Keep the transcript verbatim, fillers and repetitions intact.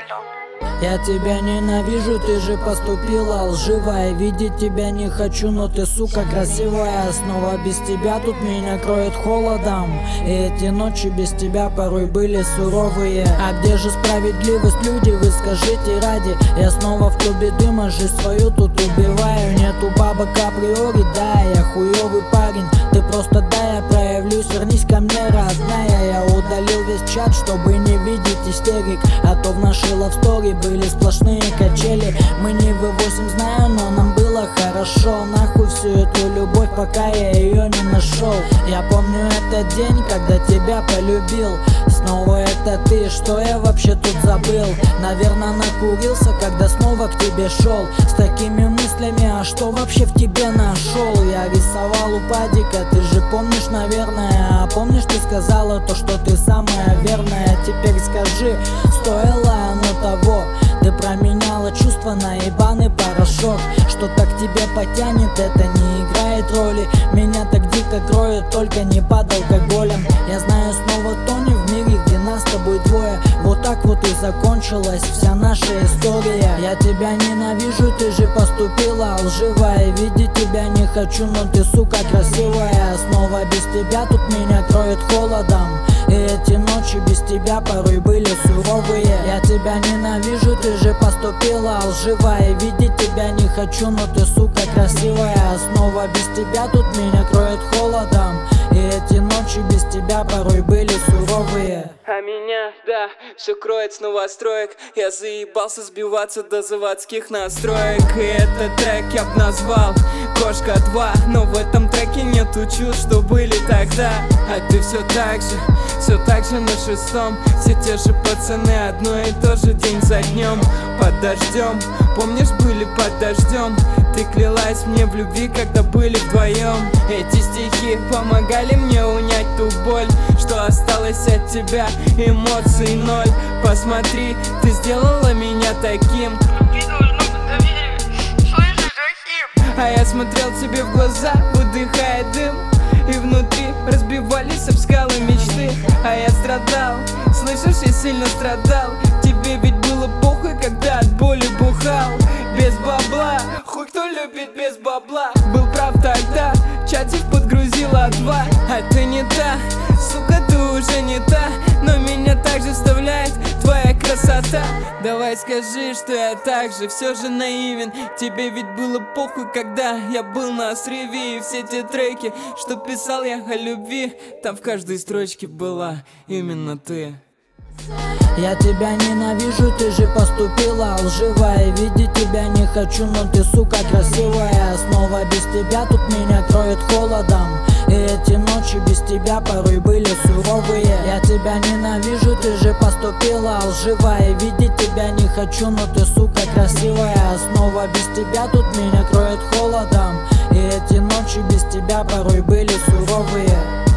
Алло. Я тебя ненавижу, ты же поступила лживая. Видеть тебя не хочу, но ты, сука, красивая. Снова без тебя тут меня кроет холодом. И эти ночи без тебя порой были суровые. А где же справедливость, люди, вы скажите ради? Я снова в клубе дыма, жизнь свою тут убиваю. Нету бабок априори, да, я хуёвый парень. Ты просто дай я проявлюсь, вернись ко мне, родная. Я удалил весь чат, чтобы не видеть истерик. А то в нашей лавстори были сплошные качели. Мы не вывозим, знаю, но нам было хорошо. Нахуй всю эту любовь, пока я ее не нашел. Я помню этот день, когда тебя полюбил. Снова это ты, что я вообще тут забыл? Наверное, накурился, когда снова к тебе шел. С такими мыслями, а что вообще в тебе нашел? Я рисовал у падика, ты же помнишь, наверное. А помнишь, ты сказала то, что ты самая верная. Теперь скажи, стоило оно того? Ты променяла чувства на ебаный порошок. Что так тебе потянет, это не играет роли. Меня так дико кроет, только не под алкоголем. Я знаю, снова тонем в мире, где нас с тобой двое. Вот так вот и закончилась вся наша история. Я тебя ненавижу, ты же поступила лживая. Видеть тебя не хочу, но ты, сука, красивая. Снова без тебя тут меня кроет холодом. И эти ночи без тебя порой были суровые. Я тебя ненавижу, ты же поступила лживая. Видеть тебя не хочу, но ты, сука, красивая. Снова без тебя тут меня кроет холодом. И эти ночи без тебя порой были суровые. А меня, да, все кроет с новостроек. Я заебался сбиваться до заводских настроек. И этот трек я б назвал Кошка два. Но в этом треке нету чувств, что были тогда. А ты все так же, все так же на шестом. Все те же пацаны, одно и то же день за днем. Под дождем, помнишь, были под дождем. Ты клялась мне в любви, когда были вдвоем. Эти стихи помогали мне унять ту боль, что осталось от тебя, эмоций ноль. Посмотри, ты сделала меня таким. А я смотрел тебе в глаза, выдыхая дым. И внутри разбивались об скалы мечты. А я страдал, слышишь, я сильно страдал. Тебе ведь было похуй, когда от боли бухал. Без бабла, хуй кто любит без бабла. Был прав тогда, чатик подгрузила два. А ты не та, сука, ты уже не та. Но меня также вставляет твоя красота. Давай скажи, что я так же все же наивен. Тебе ведь было похуй, когда я был на срыве. И все те треки, что писал я о любви, там в каждой строчке была именно ты. Я тебя ненавижу, ты же поступила лживая. Видеть тебя не хочу, но ты, сука, красивая. Снова без тебя тут меня кроет холодом. И эти ночи без тебя порой были суровые. Я тебя ненавижу, ты же поступила лживая. Видеть тебя не хочу, но ты, сука, красивая. Снова без тебя тут меня кроет холодом. И эти ночи без тебя порой были суровые.